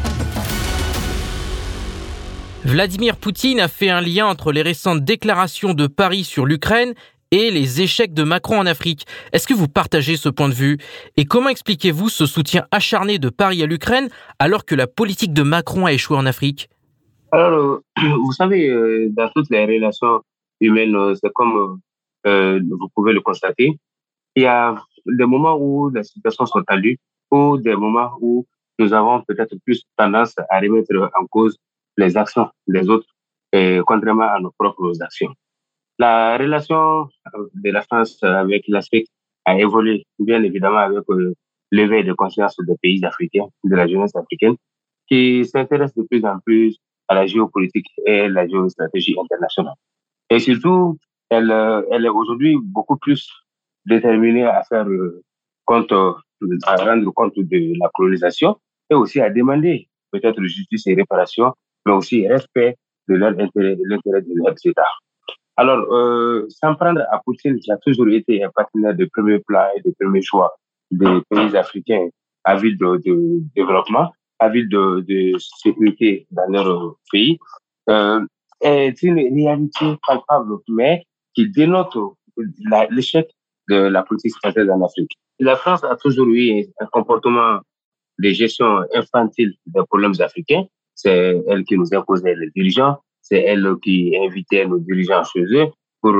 Vladimir Poutine a fait un lien entre les récentes déclarations de Paris sur l'Ukraine et les échecs de Macron en Afrique. Est-ce que vous partagez ce point de vue? Et comment expliquez-vous ce soutien acharné de Paris à l'Ukraine alors que la politique de Macron a échoué en Afrique? Alors, vous savez, dans toutes les relations humaines, c'est comme vous pouvez le constater, il y a des moments où les situations sont tendues ou des moments où nous avons peut-être plus tendance à remettre en cause les actions des autres, contrairement à nos propres actions. La relation de la France avec l'Afrique a évolué, bien évidemment, avec l'éveil de conscience des pays africains, de la jeunesse africaine, qui s'intéresse de plus en plus à la géopolitique et la géostratégie internationale. Et surtout, elle est aujourd'hui beaucoup plus déterminée à faire à rendre compte de la colonisation et aussi à demander peut-être justice et réparation, mais aussi respect de leur intérêt, de l'intérêt de leurs États. Alors, s'en prendre à Poutine, qui a toujours été un partenaire de premier plan et de premier choix des pays africains avides de développement, avides de sécurité dans leur pays, est une réalité palpable, mais qui dénote l'échec de la politique française en Afrique. La France a toujours eu un comportement de gestion infantile des problèmes africains. C'est elle qui nous imposait les dirigeants, c'est elle qui invitait nos dirigeants chez eux pour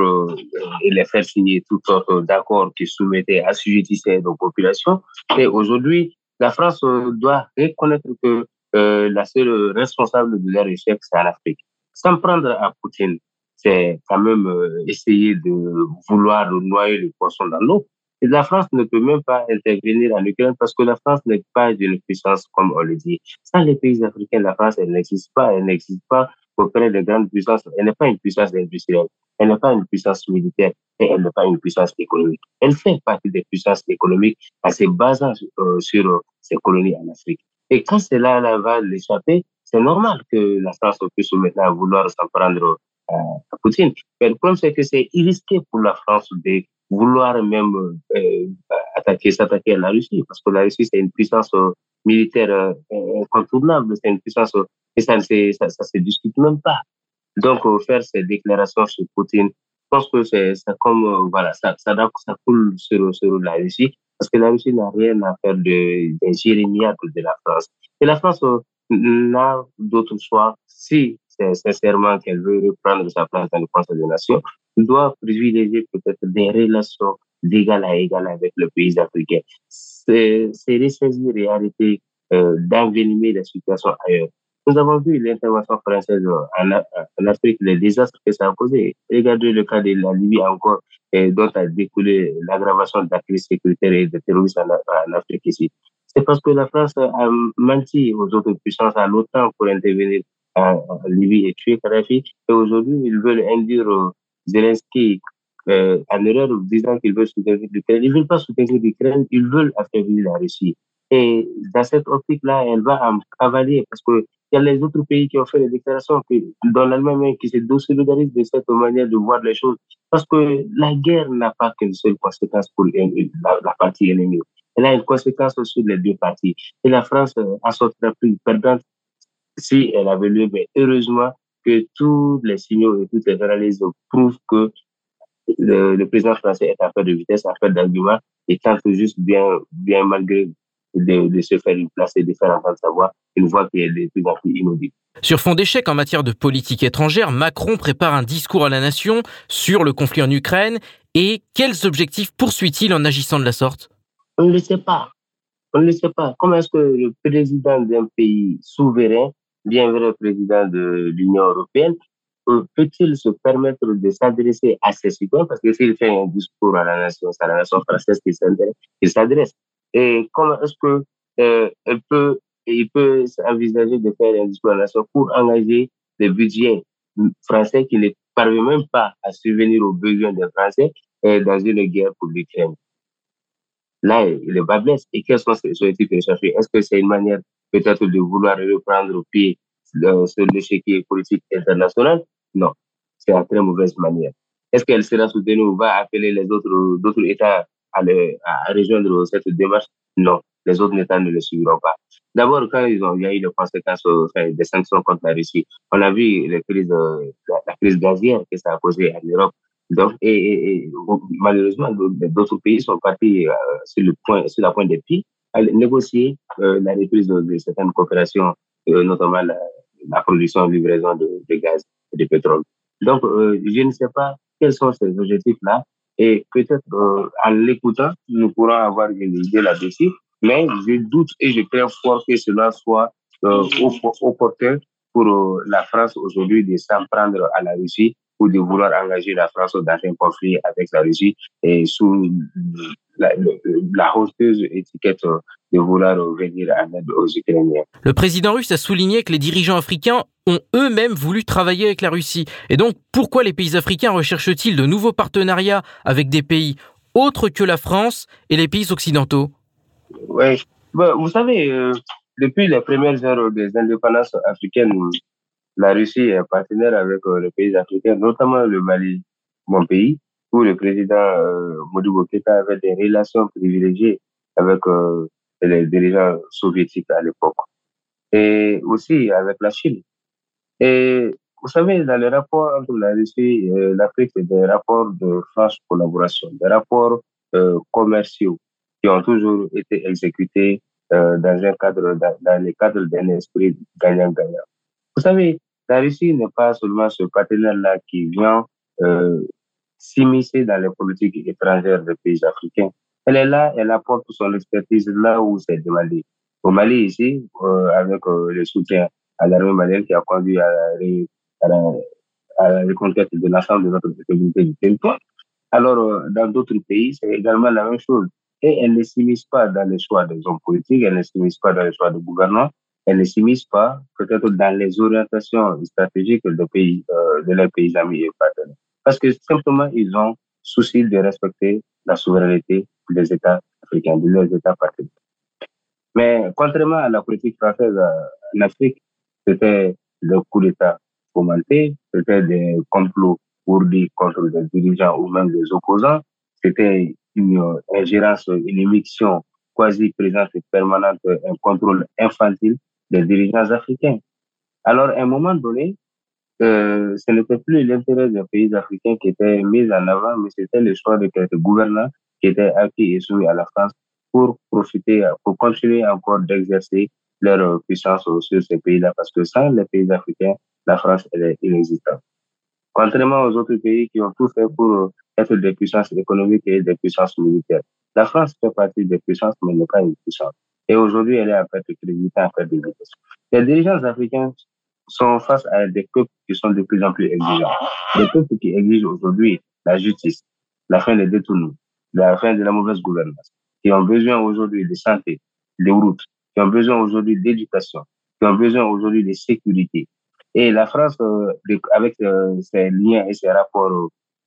les faire signer toutes sortes d'accords qui soumettaient, assujettissaient nos populations. Et aujourd'hui, la France doit reconnaître que la seule responsable de leur échec, c'est en Afrique. S'en prendre à Poutine, c'est quand même essayer de vouloir noyer le poisson dans l'eau. Et la France ne peut même pas intervenir en Ukraine parce que la France n'est pas une puissance, comme on le dit. Sans les pays africains, la France, elle n'existe pas. Elle n'existe pas auprès des grandes puissances. Elle n'est pas une puissance industrielle. Elle n'est pas une puissance militaire. Et elle n'est pas une puissance économique. Elle fait partie des puissances économiques en se basant sur ses colonies en Afrique. Et quand cela va l'échapper, c'est normal que la France puisse maintenant vouloir s'en prendre à Poutine. Mais le problème, c'est que c'est risqué pour la France de vouloir même s'attaquer à la Russie, parce que la Russie, c'est une puissance militaire incontournable, c'est une puissance, et ça se discute même pas. Donc, faire ces déclarations sur Poutine, je pense que c'est comme, voilà, ça coule sur la Russie, parce que la Russie n'a rien à faire des jérémiades de la France. Et la France n'a d'autre choix, si c'est sincèrement qu'elle veut reprendre sa place dans le Conseil des Nations, doit privilégier peut-être des relations d'égal à égal avec le pays africain. C'est ressaisir et arrêter d'envenimer la situation ailleurs. Nous avons vu l'intervention française en Afrique, les désastres que ça a causé. Regardez le cas de la Libye encore, dont a découlé l'aggravation de la crise sécuritaire et de terrorisme en Afrique ici. C'est parce que la France a menti aux autres puissances, à l'OTAN pour intervenir en Libye et tuer Kadhafi. Et aujourd'hui, ils veulent induire Zelensky en erreur disant qu'ils veulent soutenir l'Ukraine. Ils ne veulent pas soutenir l'Ukraine, ils veulent affaiblir la Russie. Et dans cette optique-là, elle va en cavalier parce que il y a les autres pays qui ont fait des déclarations dans l'Allemagne qui se désolidarisent de cette manière de voir les choses. Parce que la guerre n'a pas qu'une seule conséquence pour la partie ennemie. Elle a une conséquence sur les deux parties. Et la France en sortira plus perdante si elle avait lieu. Mais heureusement que tous les signaux et toutes les analyses prouvent que le président français est en fait de vitesse, en fait d'argument, et tente juste bien malgré de se faire placer, de faire entendre sa voix, une voix qui est de plus en plus inaudible. Sur fond d'échec en matière de politique étrangère, Macron prépare un discours à la nation sur le conflit en Ukraine. Et quels objectifs poursuit-il en agissant de la sorte? On ne le sait pas. On ne le sait pas. Comment est-ce que le président d'un pays souverain, bien vrai président de l'Union européenne, peut-il se permettre de s'adresser à ses citoyens? Parce que s'il fait un discours à la nation, c'est à la nation française qu'il s'adresse. Et comment est-ce que il peut envisager de faire un discours à la nation pour engager des budgets français qui ne parviennent même pas à subvenir aux besoins des Français dans une guerre pour l'Ukraine? Là, le bas blesse. Et quels sont ces objectifs recherchés? Est-ce que c'est une manière peut-être de vouloir reprendre au pied sur l'échiquier politique international? Non, c'est en très mauvaise manière. Est-ce qu'elle sera soutenue ou va appeler les d'autres États à rejoindre cette démarche? Non, les autres États ne le suivront pas. D'abord, quand il y a eu les conséquences des sanctions contre la Russie, on a vu la crise gazière que ça a causé en Europe. Donc, et malheureusement, d'autres pays sont partis sur la pointe des pieds à négocier la reprise de certaines coopérations, notamment la production et livraison de gaz et de pétrole. Donc, je ne sais pas quels sont ces objectifs-là. Et peut-être en l'écoutant, nous pourrons avoir une idée là-dessus. Mais je doute et je crains fort que cela soit opportun pour la France aujourd'hui de s'en prendre à la Russie ou de vouloir engager la France dans un conflit avec la Russie et sous la honteuse étiquette de vouloir venir en aide aux Ukrainiens. Le président russe a souligné que les dirigeants africains ont eux-mêmes voulu travailler avec la Russie. Et donc, pourquoi les pays africains recherchent-ils de nouveaux partenariats avec des pays autres que la France et les pays occidentaux? Oui, vous savez, depuis les premières heures des indépendances africaines, la Russie est partenaire avec les pays africains, notamment le Mali, mon pays, où le président Modibo Keïta avait des relations privilégiées avec les dirigeants soviétiques à l'époque. Et aussi avec la Chine. Et vous savez, dans les rapports entre la Russie et l'Afrique, c'est des rapports de franche collaboration, des rapports commerciaux qui ont toujours été exécutés dans le cadre d'un esprit gagnant-gagnant. Vous savez, la Russie n'est pas seulement ce partenaire-là qui vient s'immiscer dans les politiques étrangères des pays africains. Elle est là, elle apporte son expertise là où c'est demandé. Au Mali, ici, avec le soutien à l'armée malienne qui a conduit à la reconquête de l'ensemble de notre sécurité du territoire. Alors, dans d'autres pays, c'est également la même chose. Et elle ne s'immisce pas dans les choix des hommes politiques, elle ne s'immisce pas dans les choix des gouvernants, elle ne s'immisce pas peut-être dans les orientations stratégiques de leurs pays amis et partenaires. Parce que simplement, ils ont souci de respecter la souveraineté des États africains, de leurs États partenaires. Mais contrairement à la politique française en Afrique, c'était le coup d'État fomenté, c'était des complots ourdis contre des dirigeants ou même des opposants, c'était une ingérence, une émission quasi présente et permanente, un contrôle infantile des dirigeants africains. Alors, à un moment donné, ce n'était plus l'intérêt des pays africains qui était mis en avant, mais c'était le choix de quelques gouvernants qui étaient acquis et soumis à la France pour continuer encore d'exercer leur puissance sur ces pays-là, parce que sans les pays africains, la France, elle est inexistante. Contrairement aux autres pays qui ont tout fait pour être des puissances économiques et des puissances militaires. La France fait partie des puissances, mais n'est pas une puissance. Et aujourd'hui, elle est en fait de crédibilité, en fait de vitesse. Les dirigeants africains sont face à des peuples qui sont de plus en plus exigeants. Des peuples qui exigent aujourd'hui la justice, la fin des détournements, la fin de la mauvaise gouvernance, qui ont besoin aujourd'hui de santé, de routes, qui ont besoin aujourd'hui d'éducation, qui ont besoin aujourd'hui de sécurité. Et la France, avec ses liens et ses rapports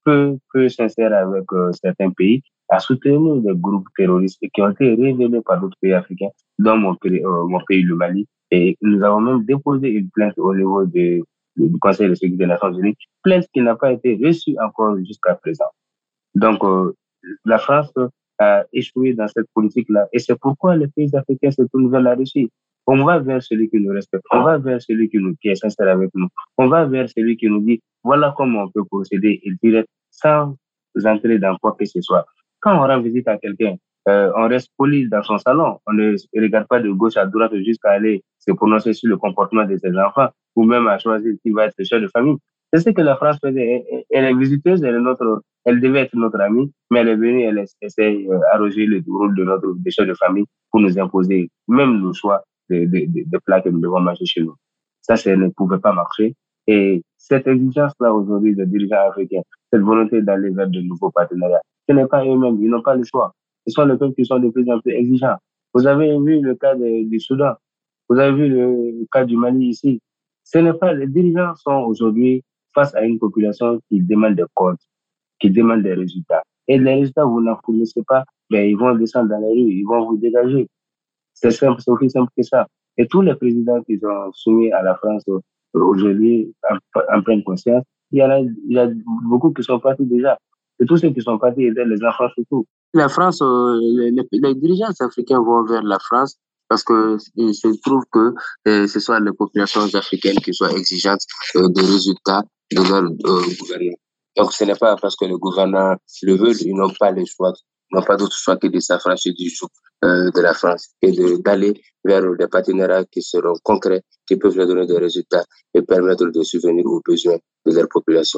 peu sincère avec certains pays, à soutenir des groupes terroristes qui ont été révélés par d'autres pays africains, dont mon pays, le Mali. Et nous avons même déposé une plainte au niveau du Conseil de sécurité des Nations Unies, plainte qui n'a pas été reçue encore jusqu'à présent. Donc, la France a échoué dans cette politique-là. Et c'est pourquoi les pays africains se tournent vers la Russie. On va vers celui qui nous respecte. On va vers celui qui est sincère avec nous. On va vers celui qui nous dit, voilà comment on peut procéder et direct sans entrer dans quoi que ce soit. Quand on rend visite à quelqu'un, on reste poli dans son salon. On ne regarde pas de gauche à droite jusqu'à aller se prononcer sur le comportement de ses enfants ou même à choisir qui va être le chef de famille. C'est ce que la France faisait. Elle est visiteuse, elle devait être notre amie, mais elle est venue, elle essaie d'arroger le rôle de chef de famille pour nous imposer même le choix de plats que nous devons manger chez nous. Ça ne pouvait pas marcher. Et cette exigence-là aujourd'hui des dirigeants africains, cette volonté d'aller vers de nouveaux partenariats, ce n'est pas eux-mêmes, ils n'ont pas le choix. Ce sont les peuples qui sont de plus en plus exigeants. Vous avez vu le cas du Soudan, vous avez vu le cas du Mali ici. Ce n'est pas, les dirigeants sont aujourd'hui face à une population qui demande des comptes, qui demande des résultats. Et les résultats, vous n'en fournissez pas, ben, ils vont descendre dans les rues, ils vont vous dégager. C'est simple, c'est aussi simple que ça. Et tous les présidents qui sont soumis à la France aujourd'hui en pleine conscience, il y a beaucoup qui sont partis déjà. Et tous ceux qui sont partis étaient les enfants surtout. La France, les dirigeants africains vont vers la France parce que il se trouve que ce sont les populations africaines qui sont exigeantes des résultats de leur gouvernement. Donc ce n'est pas parce que le gouvernement le veut, ils n'ont pas le choix, ils n'ont pas d'autre choix que de s'affranchir du joug de la France et d'aller vers des partenariats qui seront concrets, qui peuvent leur donner des résultats et permettre de subvenir aux besoins de leur population.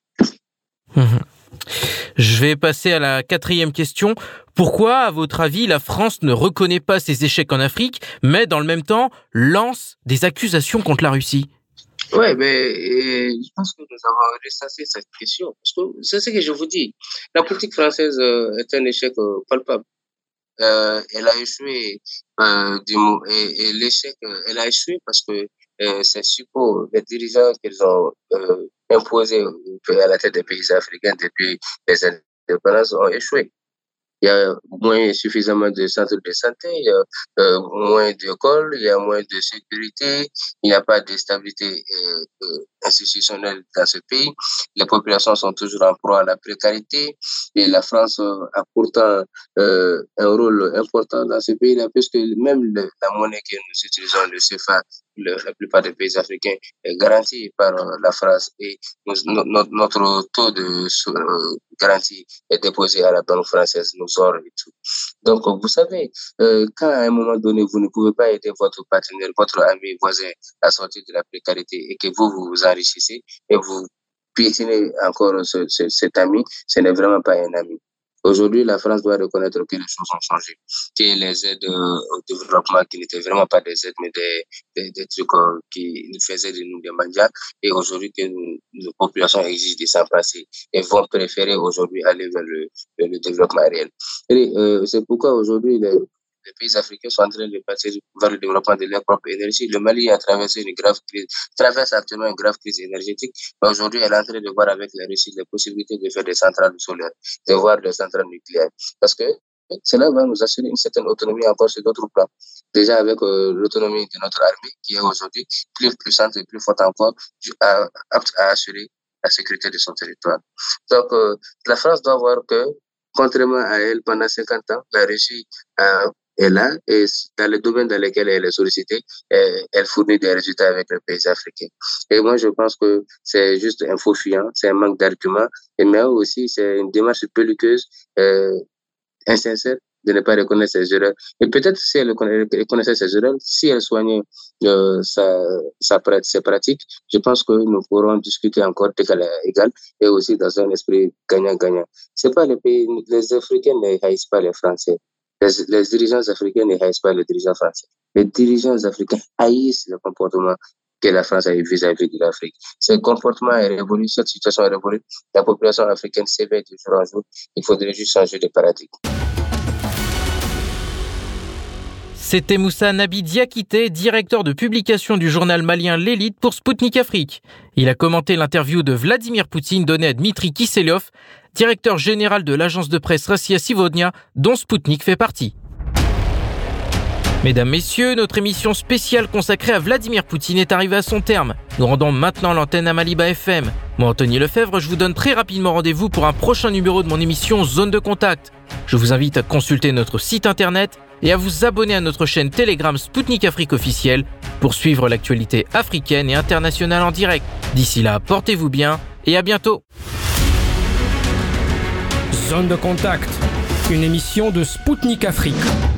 Je vais passer à la 4e question. Pourquoi, à votre avis, la France ne reconnaît pas ses échecs en Afrique, mais dans le même temps lance des accusations contre la Russie? Oui, mais je pense que nous avons ressassé cette question. Parce que c'est ce que je vous dis. La politique française est un échec palpable. Elle a échoué et l'échec, elle a échoué parce que c'est suppos, les dirigeants qu'ils ont imposés à la tête des pays africains depuis les indépendances ont échoué. Il y a moins suffisamment de centres de santé, il y a moins d'écoles, il y a moins de sécurité, il n'y a pas de stabilité institutionnelle dans ce pays. Les populations sont toujours en proie à la précarité et la France a pourtant un rôle important dans ce pays-là puisque même la monnaie que nous utilisons, le CFA, la plupart des pays africains est garanti par la France et notre taux de garantie est déposé à la banque française, nos ors et tout. Donc, vous savez, quand à un moment donné, vous ne pouvez pas aider votre partenaire, votre ami voisin à sortir de la précarité et que vous vous enrichissez et vous piétinez encore cet ami, ce n'est vraiment pas un ami. Aujourd'hui, la France doit reconnaître que les choses ont changé, que les aides au développement qui n'étaient vraiment pas des aides, mais des trucs qui nous faisaient de nous des mendiants, et aujourd'hui que nos populations exigent de s'en passer et vont préférer aujourd'hui aller vers le développement réel. Et c'est pourquoi aujourd'hui les pays africains sont en train de passer vers le développement de leur propre énergie. Le Mali a traversé traverse actuellement une grave crise énergétique. Mais aujourd'hui, elle est en train de voir avec la Russie les possibilités de faire des centrales solaires, de voir des centrales nucléaires. Parce que cela va nous assurer une certaine autonomie encore sur d'autres plans. Déjà avec l'autonomie de notre armée, qui est aujourd'hui plus puissante et plus forte encore, apte à assurer la sécurité de son territoire. Donc, la France doit voir que, contrairement à elle, pendant 50 ans, la Russie est là et dans les domaines dans lesquels elle est sollicitée, elle fournit des résultats avec les pays africains. Et moi, je pense que c'est juste un faux fuyant, c'est un manque d'arguments, mais aussi c'est une démarche belliqueuse, insincère de ne pas reconnaître ses erreurs. Et peut-être si elle reconnaissait ses erreurs, si elle soignait ses pratiques, je pense que nous pourrons discuter encore d'égal à égal et aussi dans un esprit gagnant-gagnant. C'est pas les Africains ne haïssent pas les Français. Les dirigeants africains ne haïssent pas les dirigeants français. Les dirigeants africains haïssent le comportement que la France a eu vis-à-vis de l'Afrique. Ce comportement est révolu, cette situation est révolue. La population africaine s'éveille de jour en jour. Il faudrait juste changer de paradigme. C'était Moussa Nabi Diakité, directeur de publication du journal malien L'Élite pour Spoutnik Afrique. Il a commenté l'interview de Vladimir Poutine donnée à Dmitri Kiselyov, directeur général de l'agence de presse Rossiya Sivodnia, dont Spoutnik fait partie. Mesdames, Messieurs, notre émission spéciale consacrée à Vladimir Poutine est arrivée à son terme. Nous rendons maintenant l'antenne à Maliba FM. Moi, Anthony Lefebvre, je vous donne très rapidement rendez-vous pour un prochain numéro de mon émission Zone de Contact. Je vous invite à consulter notre site internet et à vous abonner à notre chaîne Telegram Spoutnik Afrique officielle pour suivre l'actualité africaine et internationale en direct. D'ici là, portez-vous bien et à bientôt. Zone de Contact, une émission de Spoutnik Afrique.